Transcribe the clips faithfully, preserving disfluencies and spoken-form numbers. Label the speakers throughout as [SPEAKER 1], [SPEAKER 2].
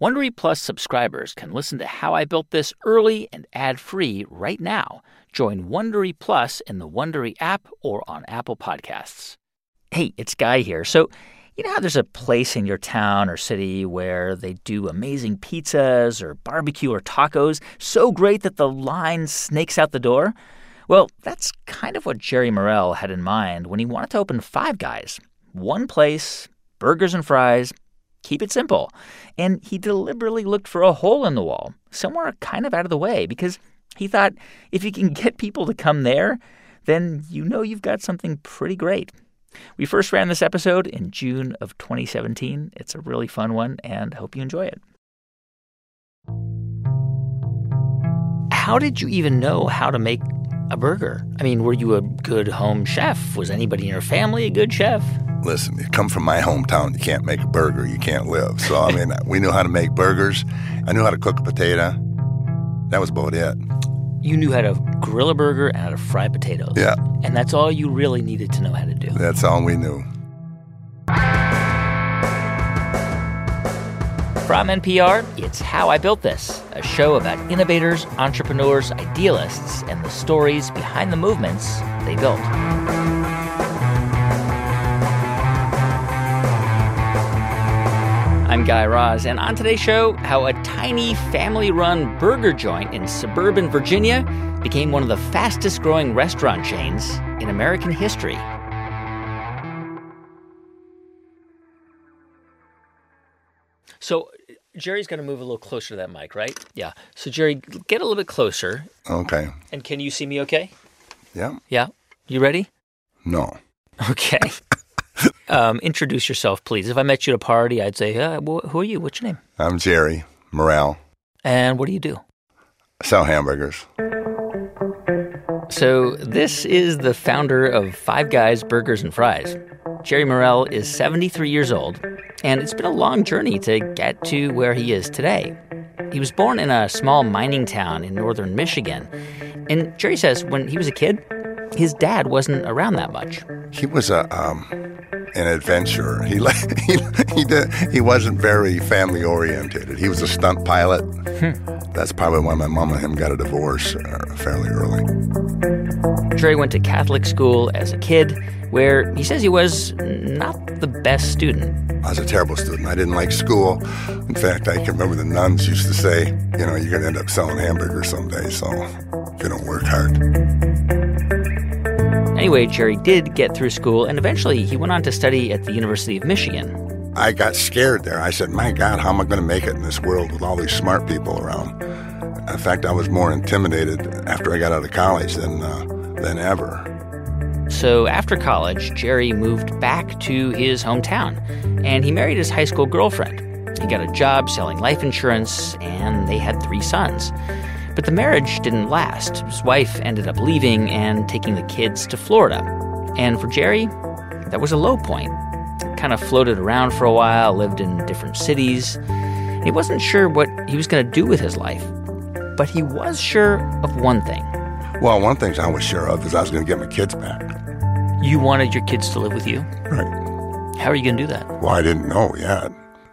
[SPEAKER 1] Wondery Plus subscribers can listen to How I Built This early and ad-free right now. Join Wondery Plus in the Wondery app or on Apple Podcasts. Hey, it's Guy here. So, you know how there's a place in your town or city where they do amazing pizzas or barbecue or tacos so great that the line snakes out the door? Well, that's kind of what Jerry Morrell had in mind when he wanted to open Five Guys. One place, burgers and fries, keep it simple. And he deliberately looked for a hole in the wall, somewhere kind of out of the way, because he thought if you can get people to come there, then you know you've got something pretty great. We first ran this episode in June of twenty seventeen. It's a really fun one, and I hope you enjoy it. How did you even know how to make a burger? I mean, were you a good home chef? Was anybody in your family a good chef?
[SPEAKER 2] Listen, you come from my hometown, you can't make a burger, you can't live. So, I mean, we knew how to make burgers. I knew how to cook a potato. That was about it.
[SPEAKER 1] You knew how to grill a burger and how to fry potatoes.
[SPEAKER 2] Yeah.
[SPEAKER 1] And that's all you really needed to know how to do.
[SPEAKER 2] That's all we knew.
[SPEAKER 1] From N P R, it's How I Built This, a show about innovators, entrepreneurs, idealists, and the stories behind the movements they built. I'm Guy Raz, and on today's show, how a tiny family-run burger joint in suburban Virginia became one of the fastest-growing restaurant chains in American history. So Jerry's going to move a little closer to that mic, right? Yeah. So, Jerry, get a little bit closer.
[SPEAKER 2] Okay.
[SPEAKER 1] And can you see me okay?
[SPEAKER 2] Yeah.
[SPEAKER 1] Yeah? You ready?
[SPEAKER 2] No.
[SPEAKER 1] Okay. um, introduce yourself, please. If I met you at a party, I'd say, uh, wh- who are you? What's your name?
[SPEAKER 2] I'm Jerry Morrell.
[SPEAKER 1] And what do you do?
[SPEAKER 2] Sell hamburgers.
[SPEAKER 1] So this is the founder of Five Guys Burgers and Fries. Jerry Morrell is seventy-three years old, and it's been a long journey to get to where he is today. He was born in a small mining town in northern Michigan, and Jerry says when he was a kid, his dad wasn't around that much.
[SPEAKER 2] He was a um, an adventurer. He he he, did, he wasn't very family oriented. He was a stunt pilot. Hmm. That's probably why my mom and him got a divorce uh, fairly early.
[SPEAKER 1] Jerry went to Catholic school as a kid, where he says he was not the best student.
[SPEAKER 2] I was a terrible student. I didn't like school. In fact, I can remember the nuns used to say, you know, you're going to end up selling hamburgers someday, so if you don't work hard.
[SPEAKER 1] Anyway, Jerry did get through school, and eventually he went on to study at the University of Michigan.
[SPEAKER 2] I got scared there. I said, my God, how am I going to make it in this world with all these smart people around? In fact, I was more intimidated after I got out of college than uh, than ever.
[SPEAKER 1] So after college, Jerry moved back to his hometown, and he married his high school girlfriend. He got a job selling life insurance, and they had three sons. But the marriage didn't last. His wife ended up leaving and taking the kids to Florida. And for Jerry, that was a low point. He kind of floated around for a while, lived in different cities. He wasn't sure what he was going to do with his life. But he was sure of one thing.
[SPEAKER 2] Well, one thing I was sure of is I was going to get my kids back.
[SPEAKER 1] You wanted your kids to live with you?
[SPEAKER 2] Right.
[SPEAKER 1] How are you going to do that?
[SPEAKER 2] Well, I didn't know yet.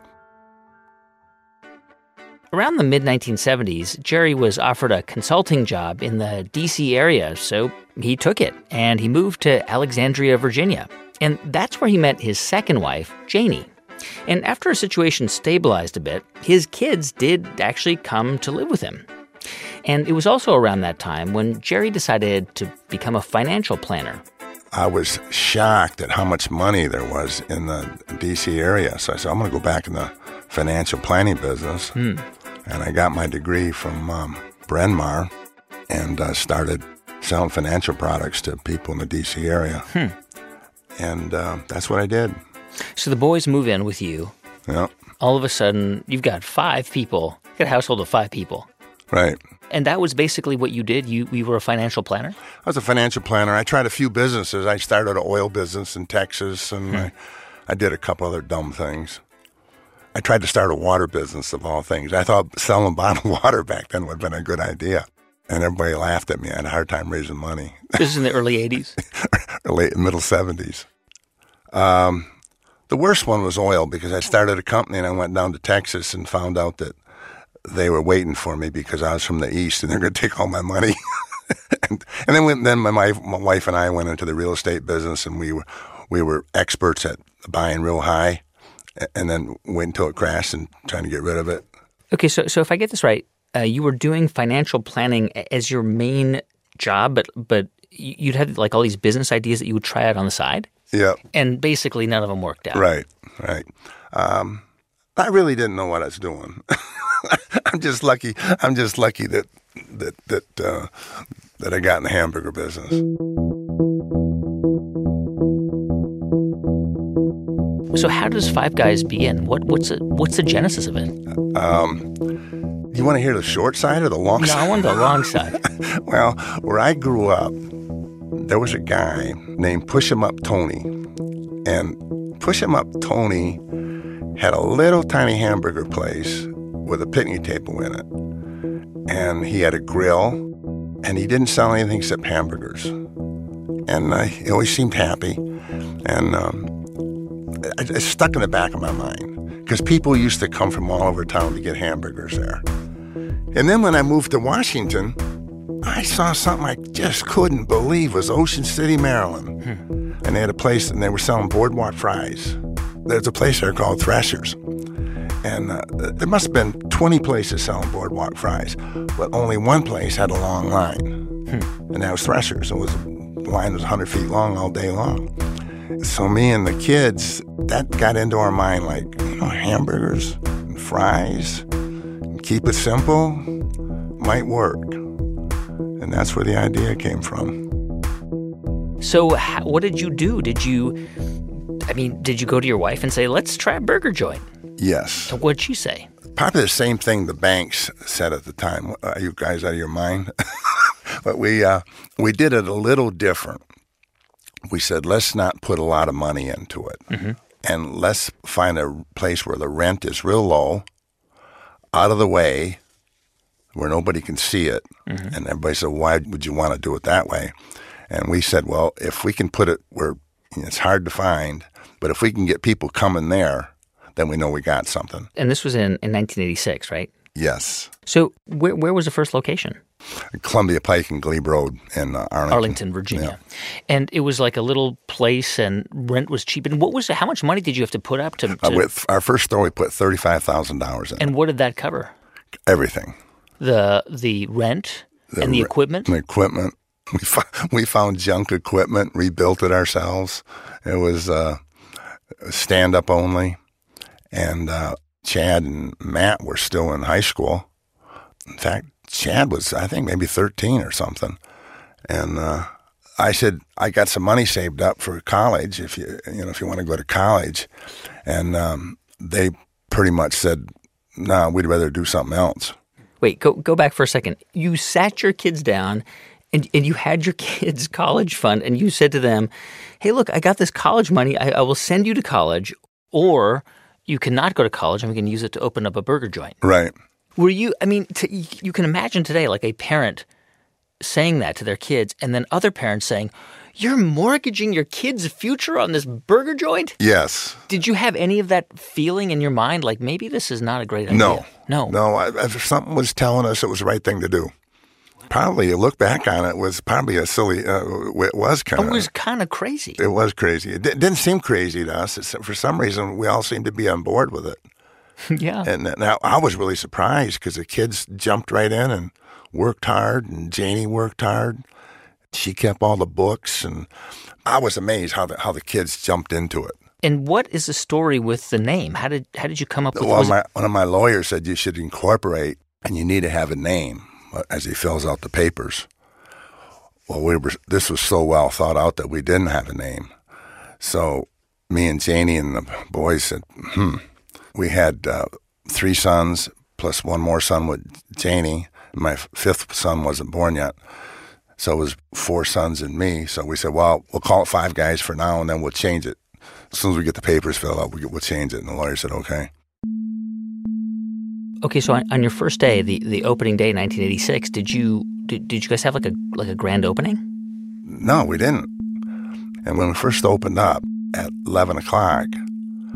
[SPEAKER 1] Around the mid nineteen seventies, Jerry was offered a consulting job in the D C area, so he took it, and he moved to Alexandria, Virginia. And that's where he met his second wife, Janie. And after a situation stabilized a bit, his kids did actually come to live with him. And it was also around that time when Jerry decided to become a financial planner.
[SPEAKER 2] I was shocked at how much money there was in the D C area. So I said, I'm going to go back in the financial planning business. Hmm. And I got my degree from um, Bryn Mawr and uh, started selling financial products to people in the D C area. Hmm. And uh, that's what I did.
[SPEAKER 1] So the boys move in with you.
[SPEAKER 2] Yeah.
[SPEAKER 1] All of a sudden, you've got five people. You've got a household of five people.
[SPEAKER 2] Right.
[SPEAKER 1] And that was basically what you did? You, you were a financial planner?
[SPEAKER 2] I was a financial planner. I tried a few businesses. I started an oil business in Texas, and hmm. I, I did a couple other dumb things. I tried to start a water business, of all things. I thought selling bottled water back then would have been a good idea. And everybody laughed at me. I had a hard time raising money.
[SPEAKER 1] This is in the early eighties?
[SPEAKER 2] Late middle seventies. Um, The worst one was oil, because I started a company and I went down to Texas and found out that they were waiting for me because I was from the East and they're going to take all my money. and, and then when, then my, my wife and I went into the real estate business, and we were we were experts at buying real high, and then wait until it crashed and trying to get rid of it.
[SPEAKER 1] Okay, so so if I get this right, uh, you were doing financial planning as your main job, but but you'd had like all these business ideas that you would try out on the side?
[SPEAKER 2] Yeah.
[SPEAKER 1] And basically none of them worked out.
[SPEAKER 2] Right, right. Um, I really didn't know what I was doing. I'm just lucky. I'm just lucky that that that uh, that I got in the hamburger business.
[SPEAKER 1] So how does Five Guys begin? What what's it, what's the genesis of it?
[SPEAKER 2] Um, you want to hear the short side or the long
[SPEAKER 1] no,
[SPEAKER 2] side?
[SPEAKER 1] No, I want the long side.
[SPEAKER 2] Well, where I grew up, there was a guy named Push 'em Up Tony, and Push 'em Up Tony had a little tiny hamburger place with a picnic table in it, and he had a grill, and he didn't sell anything except hamburgers, and uh, he always seemed happy, and um, it, it stuck in the back of my mind because people used to come from all over town to get hamburgers there. And then when I moved to Washington, I saw something I just couldn't believe. It was Ocean City, Maryland. Hmm. And they had a place, and they were selling boardwalk fries. There's a place there called Threshers. And uh, there must have been twenty places selling boardwalk fries, but only one place had a long line. Hmm. And that was Threshers. It was, the line was one hundred feet long all day long. So me and the kids, that got into our mind like, you know, hamburgers and fries, and keep it simple, might work. And that's where the idea came from.
[SPEAKER 1] So how, what did you do? Did you, I mean, did you go to your wife and say, let's try a burger joint?
[SPEAKER 2] Yes.
[SPEAKER 1] And what'd she say?
[SPEAKER 2] Probably the same thing the banks said at the time. Are you guys out of your mind? But we uh, we did it a little different. We said, let's not put a lot of money into it. Mm-hmm. And let's find a place where the rent is real low, out of the way, where nobody can see it. Mm-hmm. And everybody said, why would you want to do it that way? And we said, well, if we can put it where it's hard to find, but if we can get people coming there, then we know we got something.
[SPEAKER 1] And this was in, in nineteen eighty-six, right?
[SPEAKER 2] Yes.
[SPEAKER 1] So where where was the first location?
[SPEAKER 2] Columbia Pike and Glebe Road in uh, Arlington.
[SPEAKER 1] Arlington, Virginia. Yeah. And it was like a little place, and rent was cheap. And what was how much money did you have to put up to? to...
[SPEAKER 2] Uh, with our first store, we put thirty-five thousand dollars in.
[SPEAKER 1] And what did that cover?
[SPEAKER 2] Everything.
[SPEAKER 1] The the rent
[SPEAKER 2] the
[SPEAKER 1] and the
[SPEAKER 2] re-
[SPEAKER 1] equipment?
[SPEAKER 2] The equipment. We, fo- we found junk equipment, rebuilt it ourselves. It was uh, stand-up only. And uh, Chad and Matt were still in high school. In fact, Chad was, I think, maybe thirteen or something. And uh, I said, I got some money saved up for college, if you you know, if you want to go to college. And um, they pretty much said, no, nah, we'd rather do something else.
[SPEAKER 1] Wait, go go back for a second. You sat your kids down and, and you had your kids' college fund, and you said to them, hey, look, I got this college money. I, I will send you to college, or you cannot go to college and we can use it to open up a burger joint.
[SPEAKER 2] Right.
[SPEAKER 1] Were you, I mean, to, you can imagine today like a parent saying that to their kids, and then other parents saying, you're mortgaging your kid's future on this burger joint?
[SPEAKER 2] Yes.
[SPEAKER 1] Did you have any of that feeling in your mind, like maybe this is not a great idea?
[SPEAKER 2] No.
[SPEAKER 1] No.
[SPEAKER 2] No. I, if something was telling us it was the right thing to do. Probably, you look back on it, was probably a silly, uh, it was kind of.
[SPEAKER 1] It was kind of crazy.
[SPEAKER 2] It was crazy. It d- didn't seem crazy to us. It's, for some reason, we all seemed to be on board with it.
[SPEAKER 1] Yeah.
[SPEAKER 2] And now I was really surprised because the kids jumped right in and worked hard, and Janie worked hard. She kept all the books, and I was amazed how the how the kids jumped into it.
[SPEAKER 1] And what is the story with the name? How did how did you come up with it?
[SPEAKER 2] Well, my, one of my lawyers said you should incorporate, and you need to have a name as he fills out the papers. Well, we were this was so well thought out that we didn't have a name. So me and Janie and the boys said, hmm. We had uh, three sons plus one more son with Janie. My fifth son wasn't born yet. So it was four sons and me. So we said, well, we'll call it Five Guys for now, and then we'll change it. As soon as we get the papers filled out, we'll change it. And the lawyer said, okay.
[SPEAKER 1] Okay, so on, on your first day, the, the opening day, nineteen eighty-six, did you did, did you guys have like a like a grand opening?
[SPEAKER 2] No, we didn't. And when we first opened up at eleven o'clock,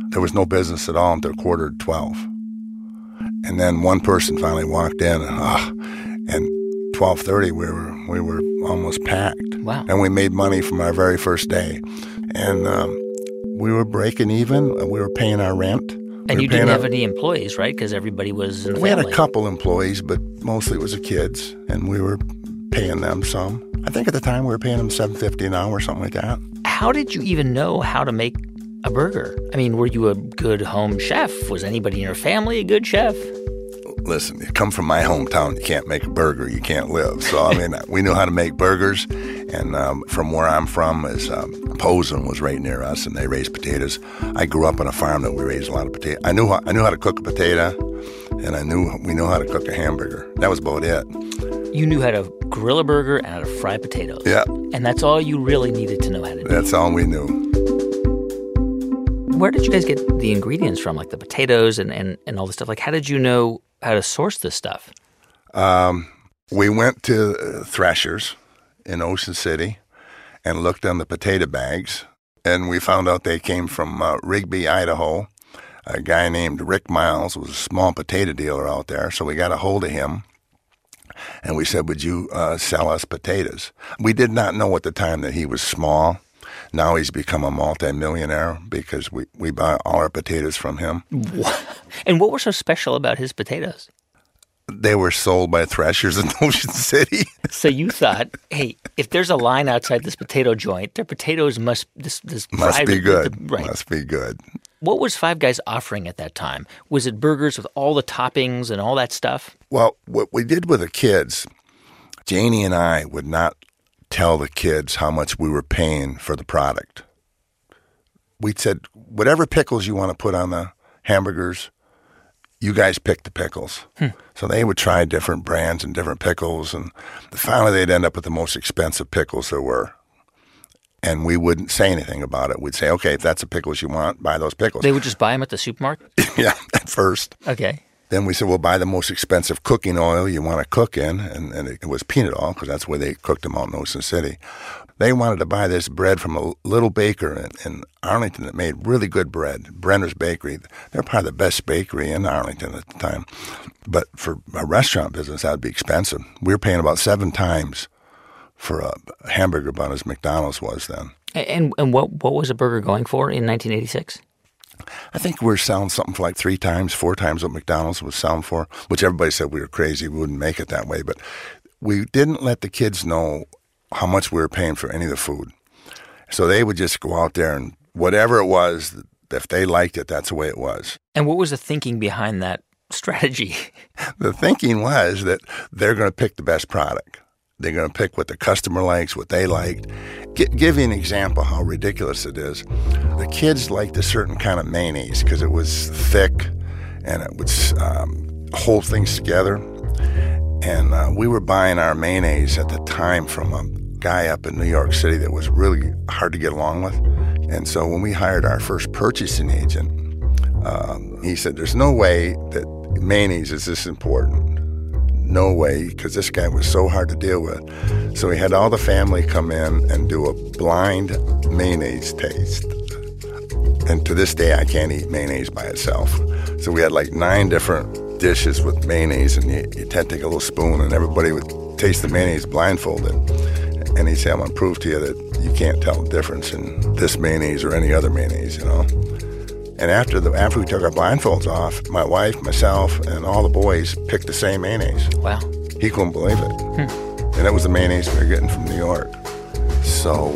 [SPEAKER 2] there was no business at all until quarter to twelve. And then one person finally walked in, and, oh, and twelve thirty we were we were almost packed.
[SPEAKER 1] Wow.
[SPEAKER 2] And we made money from our very first day. And um, we were breaking even. We were paying our rent.
[SPEAKER 1] And
[SPEAKER 2] we
[SPEAKER 1] you didn't
[SPEAKER 2] our,
[SPEAKER 1] have any employees, right? Because everybody was in the
[SPEAKER 2] We
[SPEAKER 1] family.
[SPEAKER 2] had a couple employees, but mostly it was the kids, and we were paying them some. I think at the time we were paying them seven fifty an hour or something like that.
[SPEAKER 1] How did you even know how to make a burger? I mean, were you a good home chef? Was anybody in your family a good chef?
[SPEAKER 2] Listen, you come from my hometown, you can't make a burger, you can't live. So, I mean, we knew how to make burgers. And um, from where I'm from is um, Posen was right near us, and they raised potatoes. I grew up on a farm that we raised a lot of potatoes. I knew how, I knew how to cook a potato, and I knew we knew how to cook a hamburger. That was about it.
[SPEAKER 1] You knew how to grill a burger and how to fry potatoes.
[SPEAKER 2] Yeah.
[SPEAKER 1] And that's all you really needed to know how to do.
[SPEAKER 2] That's all we knew.
[SPEAKER 1] Where did you guys get the ingredients from, like the potatoes and, and, and all this stuff? Like, how did you know how to source this stuff?
[SPEAKER 2] Um, we went to uh, Threshers in Ocean City and looked on the potato bags, and we found out they came from uh, Rigby, Idaho. A guy named Rick Miles was a small potato dealer out there, so we got a hold of him, and we said, would you uh, sell us potatoes? We did not know at the time that he was small. Now he's become a multimillionaire because we, we buy all our potatoes from him.
[SPEAKER 1] And what was so special about his potatoes?
[SPEAKER 2] They were sold by Threshers in Ocean City.
[SPEAKER 1] So you thought, hey, if there's a line outside this potato joint, their potatoes must this this
[SPEAKER 2] must
[SPEAKER 1] fried,
[SPEAKER 2] be good.
[SPEAKER 1] The, right.
[SPEAKER 2] Must be good.
[SPEAKER 1] What was Five Guys offering at that time? Was it burgers with all the toppings and all that stuff?
[SPEAKER 2] Well, what we did with the kids, Janie and I would not tell the kids how much we were paying for the product. We said, whatever pickles you want to put on the hamburgers, you guys pick the pickles. Hmm. So they would try different brands and different pickles, and finally they'd end up with the most expensive pickles there were. And we wouldn't say anything about it. We'd say, okay, if that's the pickles you want, buy those pickles.
[SPEAKER 1] They would just buy them at the supermarket?
[SPEAKER 2] Yeah, at first.
[SPEAKER 1] Okay.
[SPEAKER 2] Then we said, well, buy the most expensive cooking oil you want to cook in, and, and it was peanut oil because that's where they cooked them out in Ocean City. They wanted to buy this bread from a little baker in, in Arlington that made really good bread, Brenner's Bakery. They're probably the best bakery in Arlington at the time. But for a restaurant business, that would be expensive. We were paying about seven times for a hamburger bun as McDonald's was then.
[SPEAKER 1] And and what what was a burger going for in nineteen eighty-six?
[SPEAKER 2] I think we were selling something for like three times, four times what McDonald's was selling for, which everybody said we were crazy. We wouldn't make it that way. But we didn't let the kids know how much we were paying for any of the food. So they would just go out there and whatever it was, if they liked it, that's the way it was.
[SPEAKER 1] And what was the thinking behind that strategy?
[SPEAKER 2] The thinking was that they're going to pick the best product. They're going to pick what the customer likes, what they liked. G- give you an example how ridiculous it is. The kids liked a certain kind of mayonnaise because it was thick and it would um, hold things together. And uh, we were buying our mayonnaise at the time from a guy up in New York City that was really hard to get along with. And so when we hired our first purchasing agent, um, he said, there's no way that mayonnaise is this important. No way, because this guy was so hard to deal with. So he had all the family come in and do a blind mayonnaise taste. And to this day, I can't eat mayonnaise by itself. So we had like nine different dishes with mayonnaise, and you, you had to take a little spoon, and everybody would taste the mayonnaise blindfolded. And he'd say, I'm going to prove to you that you can't tell the difference in this mayonnaise or any other mayonnaise, you know. And after the after we took our blindfolds off, my wife, myself, and all the boys picked the same mayonnaise.
[SPEAKER 1] Wow.
[SPEAKER 2] He couldn't believe it. Hmm. And it was the mayonnaise we were getting from New York. So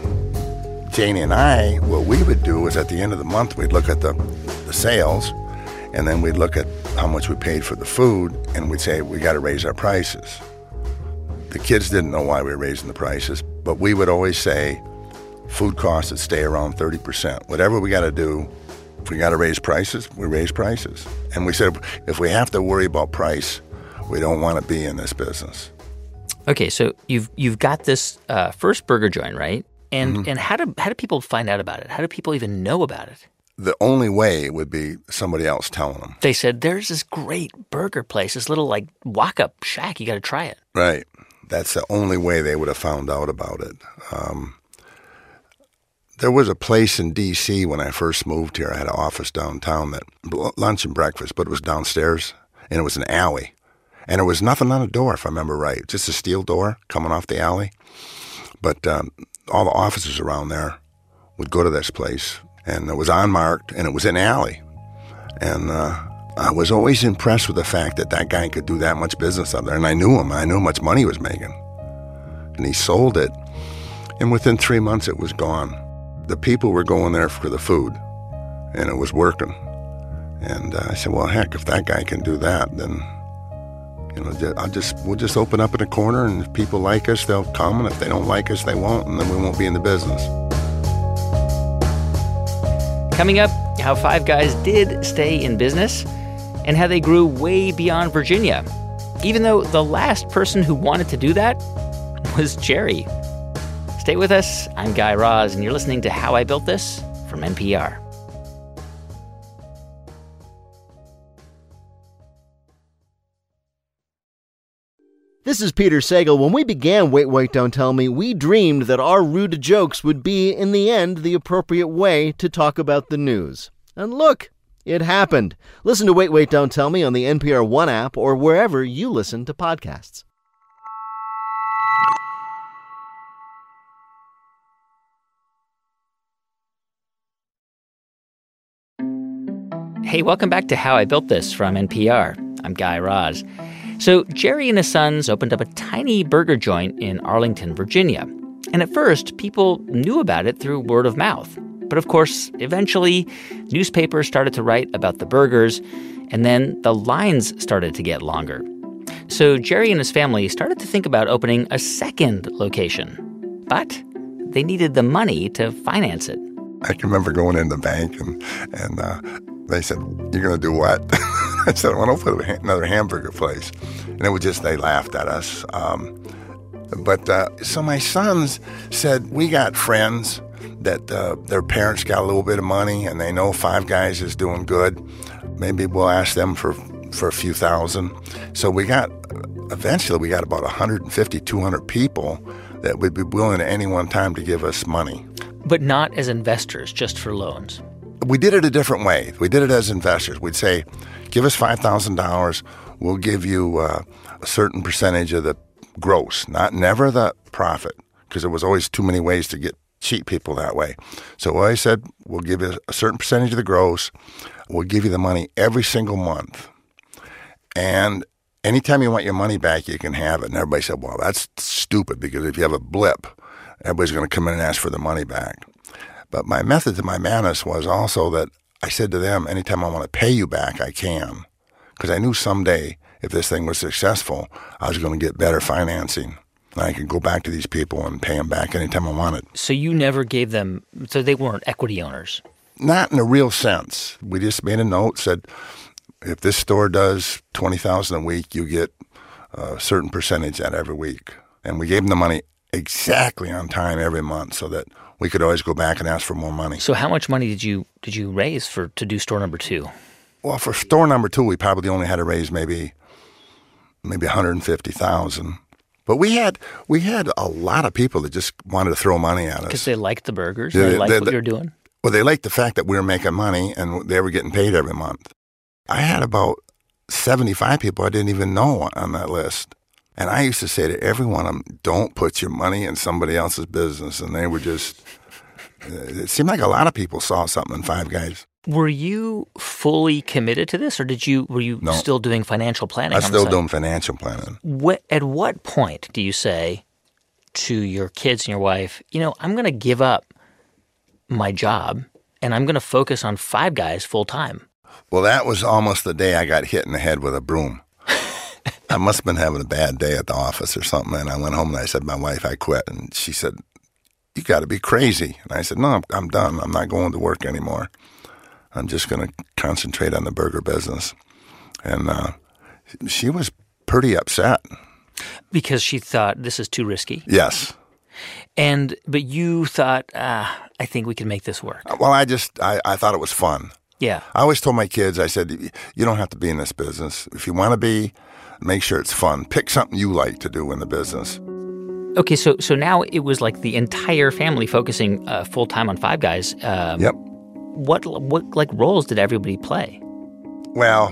[SPEAKER 2] uh, Janie and I, what we would do was at the end of the month, we'd look at the, the sales, and then we'd look at how much we paid for the food, and we'd say, we got to raise our prices. The kids didn't know why we were raising the prices, but we would always say, food costs would stay around thirty percent. Whatever we got to do, if we got to raise prices, we raise prices. And we said, if we have to worry about price, we don't want to be in this business.
[SPEAKER 1] Okay, so you've you've got this uh, first burger joint, right? And mm-hmm. and how do how do people find out about it? How do people even know about it?
[SPEAKER 2] The only way would be somebody else telling them.
[SPEAKER 1] They said, there's this great burger place, this little like walk-up shack. You got to try it.
[SPEAKER 2] Right. That's the only way they would have found out about it. Um, there was a place in D C when I first moved here. I had an office downtown, that lunch and breakfast, but it was downstairs, and it was an alley. And there was nothing on the door, if I remember right, just a steel door coming off the alley. But um, all the officers around there would go to this place, and it was unmarked, and it was an alley. And uh, I was always impressed with the fact that that guy could do that much business up there. And I knew him. I knew how much money he was making. And he sold it, and within three months it was gone. The people were going there for the food, and it was working. And uh, I said, well, heck, if that guy can do that, then, you know, I'll just we'll just open up in a corner, and if people like us, they'll come, and if they don't like us, they won't, and then we won't be in the business.
[SPEAKER 1] Coming up, how Five Guys did stay in business and how they grew way beyond Virginia, even though the last person who wanted to do that was Jerry. Stay with us. I'm Guy Raz, and you're listening to How I Built This from N P R.
[SPEAKER 3] This is Peter Sagal. When we began Wait, Wait, Don't Tell Me, we dreamed that our rude jokes would be, in the end, the appropriate way to talk about the news. And look, it happened. Listen to Wait, Wait, Don't Tell Me on the N P R One app or wherever you listen to podcasts.
[SPEAKER 1] Hey, welcome back to How I Built This from N P R. I'm Guy Raz. So Jerry and his sons opened up a tiny burger joint in Arlington, Virginia. And at first, people knew about it through word of mouth. But of course, eventually, newspapers started to write about the burgers, and then the lines started to get longer. So Jerry and his family started to think about opening a second location. But they needed the money to finance it.
[SPEAKER 2] I can remember going in the bank, and, and uh, they said, you're going to do what? I said, I want to open another hamburger place. And it was just, they laughed at us. Um, but uh, so my sons said, we got friends that uh, their parents got a little bit of money, and they know Five Guys is doing good. Maybe we'll ask them for, for a few thousand. So we got, eventually we got about one hundred fifty, two hundred people that would be willing at any one time to give us money.
[SPEAKER 1] But not as investors, just for loans.
[SPEAKER 2] We did it a different way. We did it as investors. We'd say, give us five thousand dollars. We'll give you uh, a certain percentage of the gross, not never the profit, because there was always too many ways to get cheat people that way. So I said, we'll give you a certain percentage of the gross. We'll give you the money every single month. And anytime you want your money back, you can have it. And everybody said, well, that's stupid, because if you have a blip, everybody's going to come in and ask for the money back. But my method to my madness was also that I said to them, anytime I want to pay you back, I can. Because I knew someday, if this thing was successful, I was going to get better financing. And I could go back to these people and pay them back anytime I wanted.
[SPEAKER 1] So you never gave them, so they weren't equity owners?
[SPEAKER 2] Not in a real sense. We just made a note, said, if this store does twenty thousand dollars a week, you get a certain percentage that every week. And we gave them the money exactly on time every month so that we could always go back and ask for more money.
[SPEAKER 1] So how much money did you did you raise for to do store number two?
[SPEAKER 2] Well, for store number two, we probably only had to raise maybe maybe one hundred fifty thousand dollars. But we had we had a lot of people that just wanted to throw money at us.
[SPEAKER 1] Because they liked the burgers? They, they liked they, what you were doing?
[SPEAKER 2] Well, they liked the fact that we were making money and they were getting paid every month. I had about seventy-five people I didn't even know on that list. And I used to say to every one of them, don't put your money in somebody else's business. And they were just, it seemed like a lot of people saw something in Five Guys.
[SPEAKER 1] Were you fully committed to this, or did you were you
[SPEAKER 2] no.
[SPEAKER 1] still doing financial planning?
[SPEAKER 2] I was
[SPEAKER 1] on
[SPEAKER 2] still
[SPEAKER 1] the side?
[SPEAKER 2] doing financial planning.
[SPEAKER 1] What, at what point do you say to your kids and your wife, you know, I'm going to give up my job and I'm going to focus on Five Guys full time?
[SPEAKER 2] Well, that was almost the day I got hit in the head with a broom. I must have been having a bad day at the office or something, and I went home and I said to my wife, I quit. And she said, you got to be crazy. And I said, no, I'm, I'm done. I'm not going to work anymore. I'm just going to concentrate on the burger business. And uh, she was pretty upset.
[SPEAKER 1] Because she thought this is too risky?
[SPEAKER 2] Yes.
[SPEAKER 1] And but you thought, ah, I think we can make this work.
[SPEAKER 2] Well, I just, I, I thought it was fun.
[SPEAKER 1] Yeah.
[SPEAKER 2] I always told my kids, I said, you don't have to be in this business. If you want to be, make sure it's fun. Pick something you like to do in the business.
[SPEAKER 1] Okay, so so now it was like the entire family focusing uh, full time on Five Guys. Um,
[SPEAKER 2] Yep.
[SPEAKER 1] What what like roles did everybody play?
[SPEAKER 2] Well,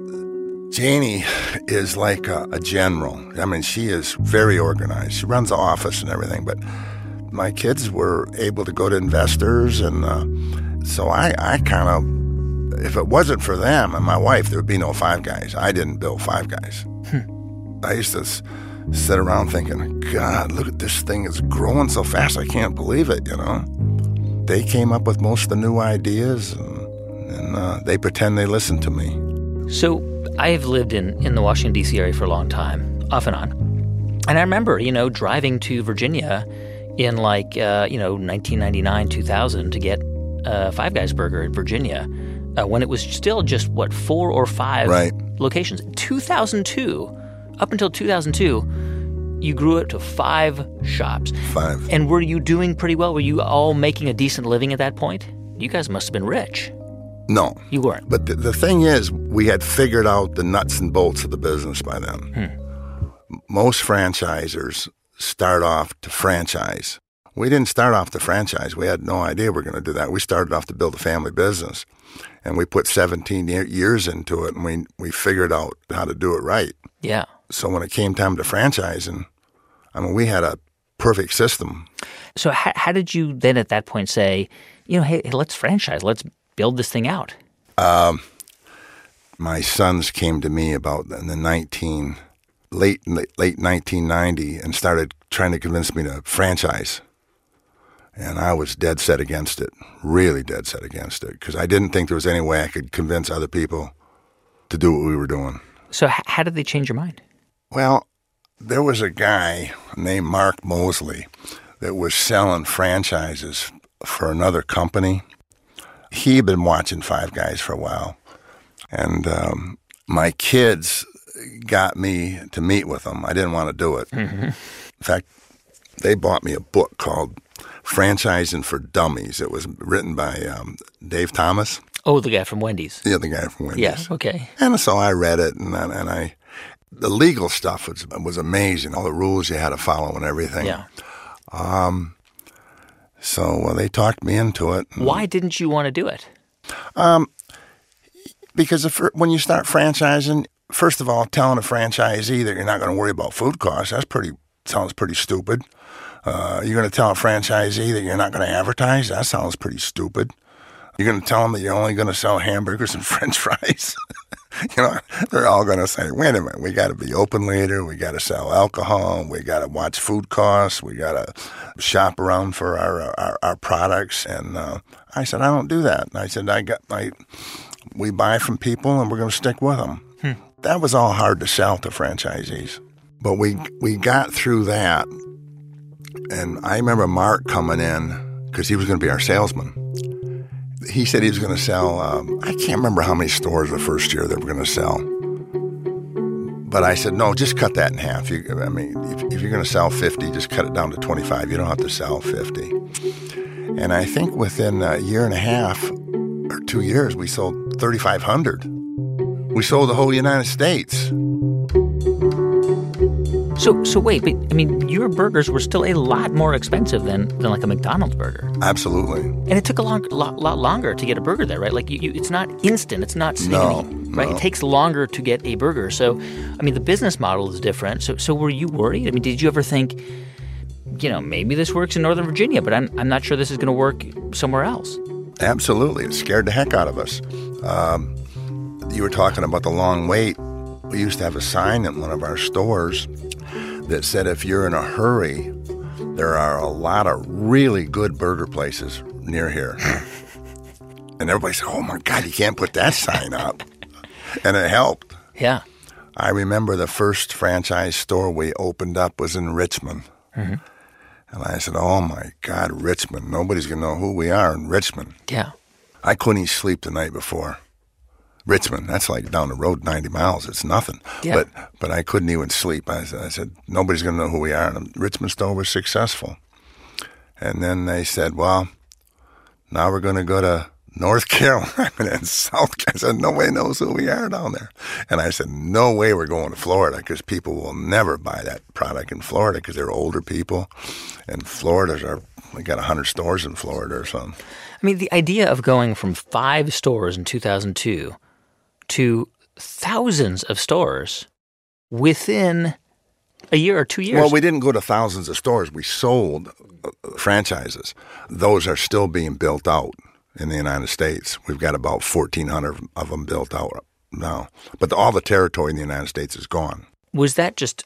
[SPEAKER 2] Janie is like a, a general. I mean, she is very organized. She runs the office and everything. But my kids were able to go to investors, and uh, so I, I kind of, if it wasn't for them and my wife, there would be no Five Guys. I didn't build Five Guys. Hmm. I used to s- sit around thinking, God, look at this thing. It's growing so fast. I can't believe it, you know. They came up with most of the new ideas, and, and uh, they pretend they listen to me.
[SPEAKER 1] So I have lived in, in the Washington, D C area for a long time, off and on. And I remember, you know, driving to Virginia in like, uh, you know, nineteen ninety-nine, two thousand to get a Five Guys burger in Virginia uh, when it was still just, what, four or five
[SPEAKER 2] right.
[SPEAKER 1] locations. two thousand two, up until two thousand two, you grew it to five shops.
[SPEAKER 2] Five.
[SPEAKER 1] And were you doing pretty well? Were you all making a decent living at that point? You guys must have been rich.
[SPEAKER 2] No.
[SPEAKER 1] You weren't.
[SPEAKER 2] But the, the thing is, we had figured out the nuts and bolts of the business by then. Hmm. Most franchisers start off to franchise. We didn't start off to franchise. We had no idea we were going to do that. We started off to build a family business. And we put seventeen years into it, and we, we figured out how to do it right.
[SPEAKER 1] Yeah.
[SPEAKER 2] So when it came time to franchising, I mean, we had a perfect system.
[SPEAKER 1] So how, how did you then at that point say, you know, hey, hey let's franchise, let's build this thing out?
[SPEAKER 2] Um, my sons came to me about in the nineteen late late nineteen ninety and started trying to convince me to franchise, and I was dead set against it, really dead set against it, because I didn't think there was any way I could convince other people to do what we were doing.
[SPEAKER 1] So h- how did they change your mind?
[SPEAKER 2] Well, there was a guy named Mark Mosley that was selling franchises for another company. He'd been watching Five Guys for a while, and um, my kids got me to meet with him. I didn't want to do it. Mm-hmm. In fact, they bought me a book called Franchising for Dummies. It was written by um, Dave Thomas.
[SPEAKER 1] Oh, the guy from Wendy's.
[SPEAKER 2] Yeah, the guy from Wendy's.
[SPEAKER 1] Yeah, okay.
[SPEAKER 2] And so I read it, and, and I, the legal stuff was was amazing. All the rules you had to follow and everything.
[SPEAKER 1] Yeah.
[SPEAKER 2] Um. So well, they talked me into it.
[SPEAKER 1] Why didn't you want to do it?
[SPEAKER 2] Um, because if, when you start franchising, first of all, telling a franchisee that you're not going to worry about food costs, that's pretty sounds pretty stupid. Uh, you're going to tell a franchisee that you're not going to advertise, that sounds pretty stupid. You're going to tell them that you're only going to sell hamburgers and French fries. You know, they're all going to say, wait a minute, we got to be open later, we got to sell alcohol, we got to watch food costs, we got to shop around for our our, our products. And uh, I said, I don't do that. And I said, I got my, we buy from people and we're going to stick with them. Hmm. That was all hard to sell to franchisees. But we we got through that. And I remember Mark coming in because he was going to be our salesman. He said he was going to sell, um, I can't remember how many stores the first year they were going to sell. But I said, no, just cut that in half. You, I mean, if, if you're going to sell fifty, just cut it down to twenty-five. You don't have to sell fifty. And I think within a year and a half or two years, we sold thirty-five hundred. We sold the whole United States.
[SPEAKER 1] So so wait, but I mean, your burgers were still a lot more expensive than, than like a McDonald's burger.
[SPEAKER 2] Absolutely.
[SPEAKER 1] And it took a long, lot, lot longer to get a burger there, right? Like, you, you, it's not instant. It's not sneaky,
[SPEAKER 2] no,
[SPEAKER 1] right?
[SPEAKER 2] No.
[SPEAKER 1] It takes longer to get a burger. So, I mean, the business model is different. So, so were you worried? I mean, did you ever think, you know, maybe this works in Northern Virginia, but I'm I'm not sure this is going to work somewhere else?
[SPEAKER 2] Absolutely. It scared the heck out of us. Um, you were talking about the long wait. We used to have a sign in one of our stores that said, if you're in a hurry, there are a lot of really good burger places near here. And everybody said, oh, my God, you can't put that sign up. And it helped.
[SPEAKER 1] Yeah.
[SPEAKER 2] I remember the first franchise store we opened up was in Richmond. Mm-hmm. And I said, oh, my God, Richmond. Nobody's going to know who we are in Richmond.
[SPEAKER 1] Yeah.
[SPEAKER 2] I couldn't even sleep the night before. Richmond, that's like down the road ninety miles. It's nothing.
[SPEAKER 1] Yeah.
[SPEAKER 2] But but I couldn't even sleep. I said, I said nobody's going to know who we are. And the Richmond store was successful. And then they said, well, now we're going to go to North Carolina and South Carolina. I said, nobody knows who we are down there. And I said, no way we're going to Florida because people will never buy that product in Florida because they're older people. And Florida's our, we got one hundred stores in Florida or something.
[SPEAKER 1] I mean, the idea of going from five stores in two thousand two to thousands of stores within a year or two years.
[SPEAKER 2] Well, we didn't go to thousands of stores. We sold uh, franchises. Those are still being built out in the United States. We've got about fourteen hundred of them built out now. But the, all the territory in the United States is gone.
[SPEAKER 1] Was that just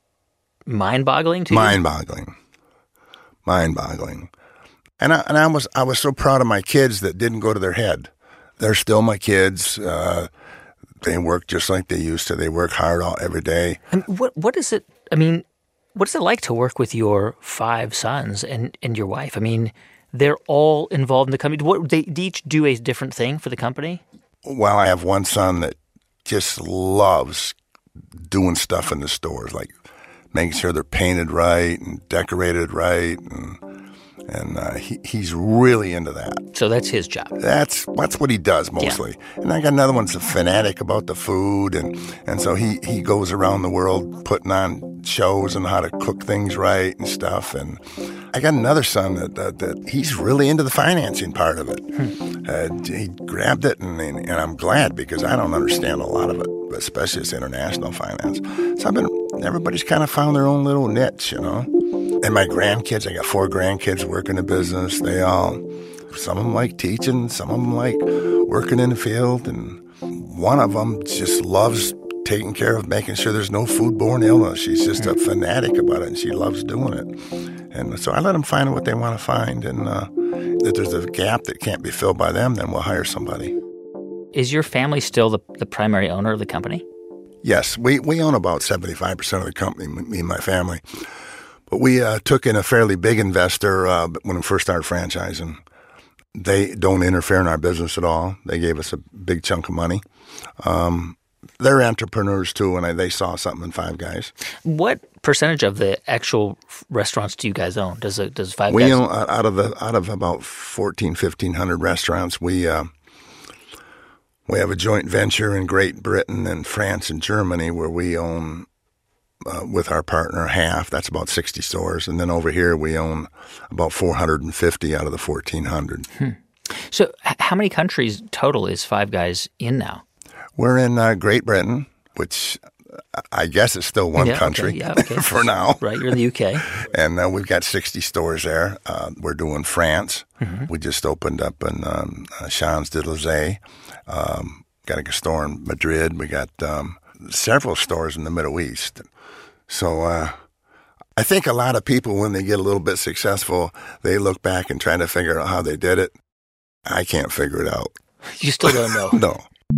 [SPEAKER 1] mind-boggling to you?
[SPEAKER 2] Mind-boggling. Mind-boggling. And I, and I was I was so proud of my kids that didn't go to their head. They're still my kids. Uh, they work just like they used to. They work hard all, every day.
[SPEAKER 1] And what what is it? I mean, what is it like to work with your five sons and, and your wife? I mean, they're all involved in the company. What, they each do a different thing for the company?
[SPEAKER 2] Well, I have one son that just loves doing stuff in the stores, like making sure they're painted right and decorated right, and and uh, he he's really into that.
[SPEAKER 1] So that's his job.
[SPEAKER 2] That's that's what he does mostly. Yeah. And I got another one's a fanatic about the food, and, and so he, he goes around the world putting on shows on how to cook things right and stuff. And I got another son that that, that he's really into the financing part of it. Hmm. Uh, he grabbed it, and, and and I'm glad because I don't understand a lot of it, especially this international finance. So I've been everybody's kind of found their own little niche, you know. And my grandkids, I got four grandkids working in business. They all, some of them like teaching, some of them like working in the field, and one of them just loves taking care of making sure there's no foodborne illness. She's just a fanatic about it, and she loves doing it. And so I let them find what they want to find, and uh, if there's a gap that can't be filled by them, then we'll hire somebody.
[SPEAKER 1] Is your family still the, the primary owner of the company?
[SPEAKER 2] Yes, we, we own about seventy-five percent of the company, me and my family. But we uh, took in a fairly big investor uh, when we first started franchising. They don't interfere in our business at all. They gave us a big chunk of money. Um, they're entrepreneurs, too, and I, they saw something in Five Guys.
[SPEAKER 1] What percentage of the actual restaurants do you guys own? Does it, does Five
[SPEAKER 2] we
[SPEAKER 1] Guys?
[SPEAKER 2] own, out of the out of about fourteen, fifteen hundred restaurants, we uh, we have a joint venture in Great Britain and France and Germany where we own Uh, with our partner half. That's about sixty stores. And then over here we own about four hundred fifty out of the fourteen hundred.
[SPEAKER 1] Hmm. So h- how many countries total is Five Guys in now?
[SPEAKER 2] We're in uh, Great Britain, which I guess is still one
[SPEAKER 1] yeah,
[SPEAKER 2] country
[SPEAKER 1] okay, yeah, okay.
[SPEAKER 2] for now.
[SPEAKER 1] Right, you're in the U K.
[SPEAKER 2] And uh, we've got sixty stores there. Uh, we're doing France.
[SPEAKER 1] Mm-hmm.
[SPEAKER 2] We just opened up in um, uh, Champs-Élysées. Um, got a store in Madrid. We got um, several stores in the Middle East. So uh, I think a lot of people, when they get a little bit successful, they look back and try to figure out how they did it. I can't figure it out.
[SPEAKER 1] You still don't know?
[SPEAKER 2] No.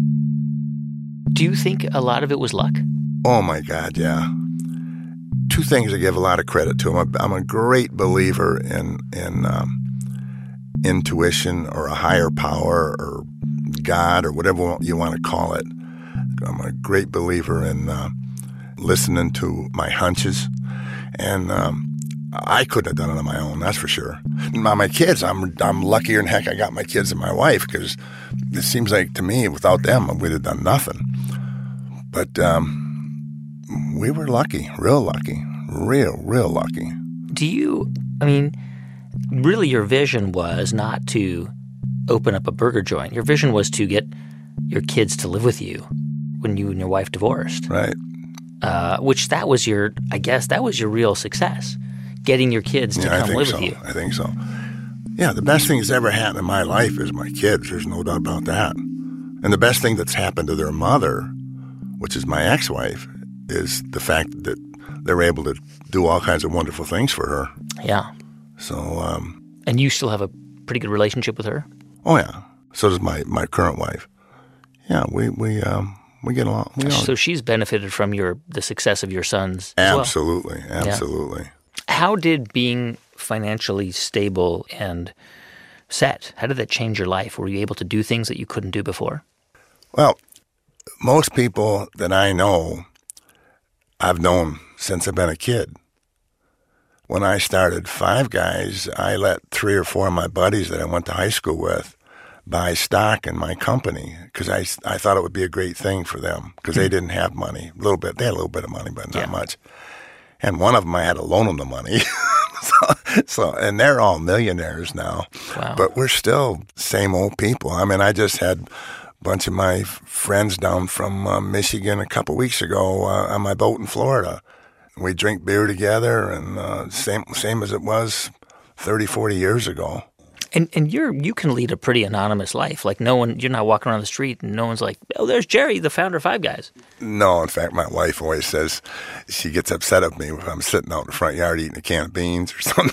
[SPEAKER 1] Do you think a lot of it was luck?
[SPEAKER 2] Oh, my God, yeah. Two things I give a lot of credit to. I'm a, I'm a great believer in, in um, intuition or a higher power or God or whatever you want to call it. I'm a great believer in Uh, listening to my hunches, and um, I couldn't have done it on my own, that's for sure. My, my kids, I'm I'm luckier than heck I got my kids and my wife, because it seems like to me, without them, we'd have done nothing. But um, we were lucky, real lucky, real, real lucky.
[SPEAKER 1] Do you, I mean, really your vision was not to open up a burger joint. Your vision was to get your kids to live with you when you and your wife divorced.
[SPEAKER 2] Right.
[SPEAKER 1] Uh, which that was your, I guess, that was your real success, getting your kids to
[SPEAKER 2] yeah,
[SPEAKER 1] come live
[SPEAKER 2] so.
[SPEAKER 1] with you.
[SPEAKER 2] I think so. Yeah, the best thing that's ever happened in my life is my kids. There's no doubt about that. And the best thing that's happened to their mother, which is my ex-wife, is the fact that they're able to do all kinds of wonderful things for her.
[SPEAKER 1] Yeah.
[SPEAKER 2] So. Um,
[SPEAKER 1] and you still have a pretty good relationship with her?
[SPEAKER 2] Oh, yeah. So does my, my current wife. Yeah, we, we, um, we get along. We
[SPEAKER 1] so she's benefited from your the success of your sons as
[SPEAKER 2] Absolutely.
[SPEAKER 1] well.
[SPEAKER 2] Absolutely.
[SPEAKER 1] Yeah. How did being financially stable and set, how did that change your life? Were you able to do things that you couldn't do before?
[SPEAKER 2] Well, most people that I know, I've known since I've been a kid. When I started Five Guys, I let three or four of my buddies that I went to high school with buy stock in my company because I, I thought it would be a great thing for them because mm-hmm. they didn't have money. A little bit. They had a little bit of money, but not yeah. much. And one of them, I had to loan them the money. so, so, and they're all millionaires now.
[SPEAKER 1] Wow.
[SPEAKER 2] But we're still same old people. I mean, I just had a bunch of my f- friends down from uh, Michigan a couple weeks ago uh, on my boat in Florida. We drink beer together, and uh, same same as it was thirty, forty years ago.
[SPEAKER 1] And and you're you can lead a pretty anonymous life. Like no one, you're not walking around the street and no one's like, oh, there's Jerry, the founder of Five Guys.
[SPEAKER 2] No, in fact, my wife always says she gets upset at me if I'm sitting out in the front yard eating a can of beans or something.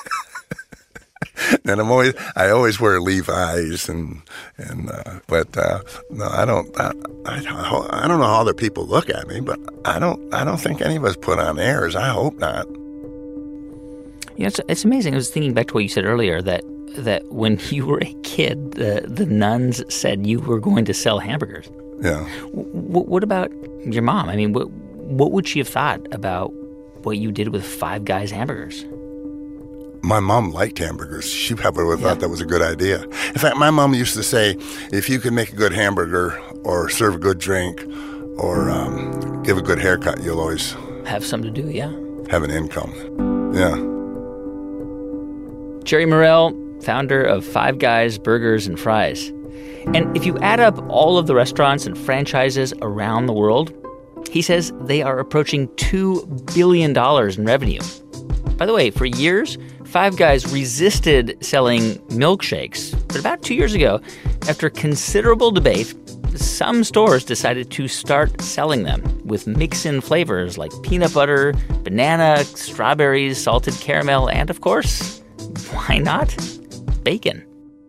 [SPEAKER 2] And I'm always I always wear Levi's and and uh, but uh, no, I don't I, I I don't know how other people look at me, but I don't I don't think any of us put on airs. I hope not.
[SPEAKER 1] Yeah, it's it's amazing. I was thinking back to what you said earlier that. that when you were a kid, the, the nuns said you were going to sell hamburgers.
[SPEAKER 2] Yeah.
[SPEAKER 1] W- what about your mom? I mean, what, what would she have thought about what you did with Five Guys hamburgers?
[SPEAKER 2] My mom liked hamburgers. She probably would have yeah. thought that was a good idea. In fact, my mom used to say, if you can make a good hamburger or serve a good drink or um, give a good haircut, you'll always...
[SPEAKER 1] have something to do, yeah.
[SPEAKER 2] Have an income. Yeah.
[SPEAKER 1] Jerry Morrell, founder of Five Guys Burgers and Fries. And if you add up all of the restaurants and franchises around the world, he says they are approaching two billion dollars in revenue. By the way, for years, Five Guys resisted selling milkshakes. But about two years ago, after considerable debate, some stores decided to start selling them with mix-in flavors like peanut butter, banana, strawberries, salted caramel, and, of course, why not? Bacon.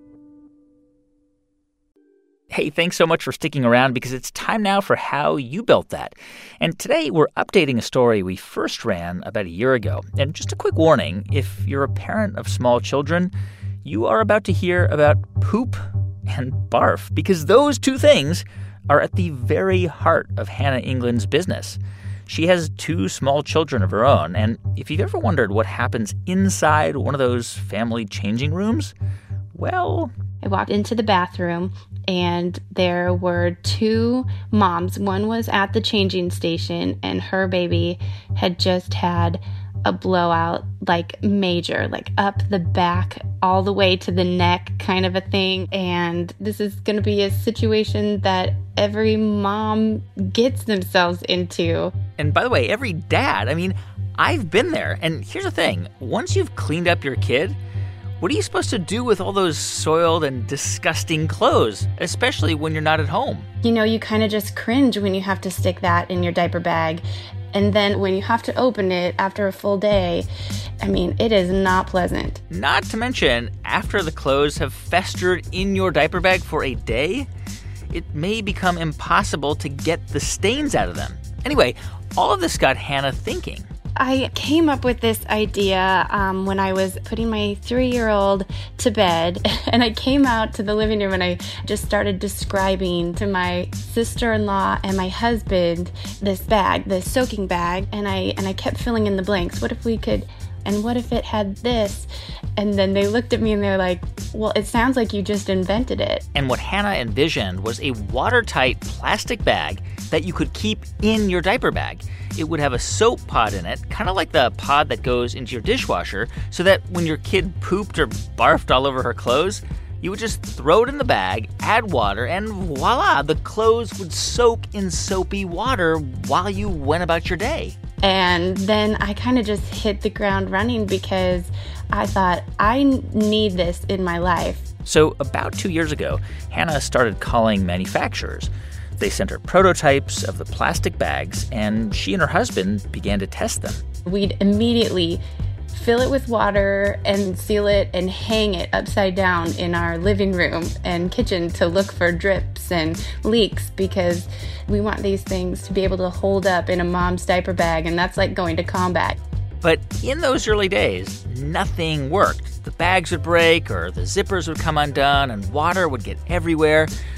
[SPEAKER 1] Hey, thanks so much for sticking around because it's time now for How You Built That. And today we're updating a story we first ran about a year ago. And just a quick warning, if you're a parent of small children, you are about to hear about poop and barf because those two things are at the very heart of Hannah England's business. She has two small children of her own, and if you've ever wondered what happens inside one of those family changing rooms, well...
[SPEAKER 4] I walked into the bathroom, and there were two moms. One was at the changing station, and her baby had just had a blowout, like major, like up the back all the way to the neck kind of a thing. And this is going to be a situation that every mom gets themselves into.
[SPEAKER 1] And by the way, every dad, I mean, I've been there. And here's the thing. Once you've cleaned up your kid, what are you supposed to do with all those soiled and disgusting clothes, especially when you're not at home?
[SPEAKER 4] You know, you kind of just cringe when you have to stick that in your diaper bag. And then when you have to open it after a full day, I mean, it is not pleasant.
[SPEAKER 1] Not to mention, after the clothes have festered in your diaper bag for a day, it may become impossible to get the stains out of them. Anyway, all of this got Hannah thinking.
[SPEAKER 4] I came up with this idea um, when I was putting my three-year-old to bed, and I came out to the living room and I just started describing to my sister-in-law and my husband this bag, this soaking bag, and I and I kept filling in the blanks. What if we could, and what if it had this? And then they looked at me and they're like, well, it sounds like you just invented it.
[SPEAKER 1] And what Hannah envisioned was a watertight plastic bag that you could keep in your diaper bag. It would have a soap pod in it, kind of like the pod that goes into your dishwasher, so that when your kid pooped or barfed all over her clothes, you would just throw it in the bag, add water, and voila, the clothes would soak in soapy water while you went about your day.
[SPEAKER 4] And then I kind of just hit the ground running because I thought, I need this in my life.
[SPEAKER 1] So about two years ago, Hannah started calling manufacturers. They sent her prototypes of the plastic bags, and she and her husband began to test them.
[SPEAKER 4] We'd immediately fill it with water and seal it and hang it upside down in our living room and kitchen to look for drips and leaks because we want these things to be able to hold up in a mom's diaper bag, and that's like going to combat.
[SPEAKER 1] But in those early days, nothing worked. The bags would break or the zippers would come undone and water would get everywhere.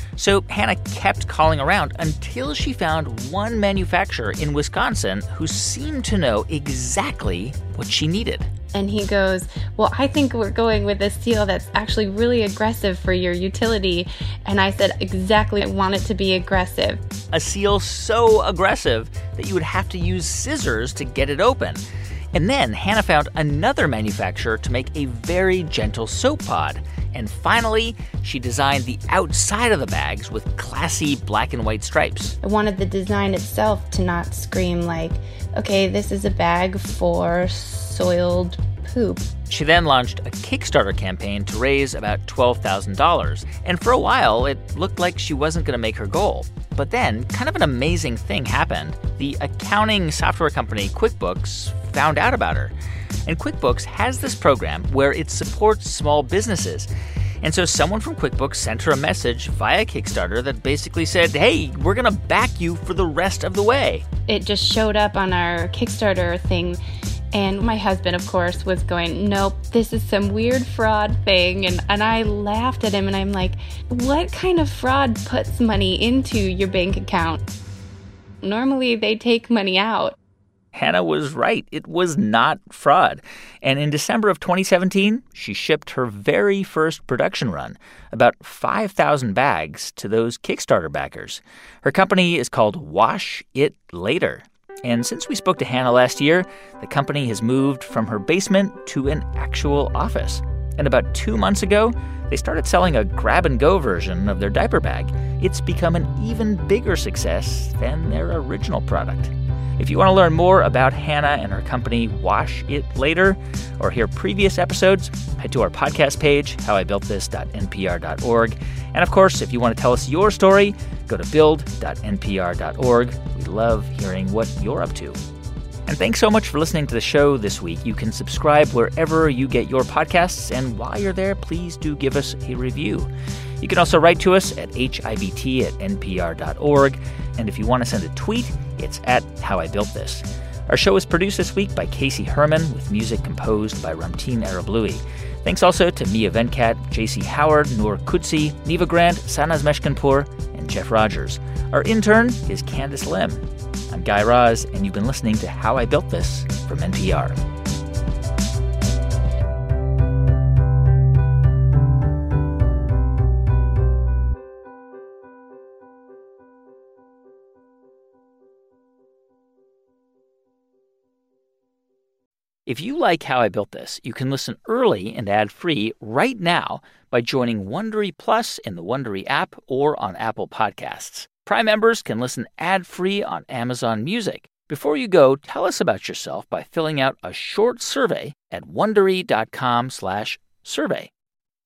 [SPEAKER 1] So Hannah kept calling around until she found one manufacturer in Wisconsin who seemed to know exactly what she needed.
[SPEAKER 4] And he goes, well, I think we're going with a seal that's actually really aggressive for your utility. And I said, exactly, I want it to be aggressive.
[SPEAKER 1] A seal so aggressive that you would have to use scissors to get it open. And then Hannah found another manufacturer to make a very gentle soap pod. And finally, she designed the outside of the bags with classy black and white stripes.
[SPEAKER 4] I wanted the design itself to not scream like, okay, this is a bag for soiled poop.
[SPEAKER 1] She then launched a Kickstarter campaign to raise about twelve thousand dollars. And for a while, it looked like she wasn't going to make her goal. But then, kind of an amazing thing happened. The accounting software company QuickBooks found out about her. And QuickBooks has this program where it supports small businesses. And so someone from QuickBooks sent her a message via Kickstarter that basically said, hey, we're going to back you for the rest of the way.
[SPEAKER 4] It just showed up on our Kickstarter thing. And my husband, of course, was going, nope, this is some weird fraud thing. And, and I laughed at him, and I'm like, what kind of fraud puts money into your bank account? Normally, they take money out.
[SPEAKER 1] Hannah was right. It was not fraud. And in December of twenty seventeen, she shipped her very first production run, about five thousand bags, to those Kickstarter backers. Her company is called Wash It Later. And since we spoke to Hannah last year, the company has moved from her basement to an actual office. And about two months ago, they started selling a grab-and-go version of their diaper bag. It's become an even bigger success than their original product. If you want to learn more about Hannah and her company, Wash It Later, or hear previous episodes, head to our podcast page, how I built this dot n p r dot org. And of course, if you want to tell us your story, go to build dot n p r dot org. We love hearing what you're up to. And thanks so much for listening to the show this week. You can subscribe wherever you get your podcasts, and while you're there, please do give us a review. You can also write to us at h i b t at n p r dot org. And if you want to send a tweet, it's at How I Built This. Our show is produced this week by Casey Herman, with music composed by Ramteen Arablouei. Thanks also to Mia Venkat, J C Howard, Noor Kutsi, Neva Grant, Sanaz Meshkinpour, and Jeff Rogers. Our intern is Candace Lim. I'm Guy Raz, and you've been listening to How I Built This from N P R. If you like How I Built This, you can listen early and ad-free right now by joining Wondery Plus in the Wondery app or on Apple Podcasts. Prime members can listen ad-free on Amazon Music. Before you go, tell us about yourself by filling out a short survey at wondery dot com slash survey.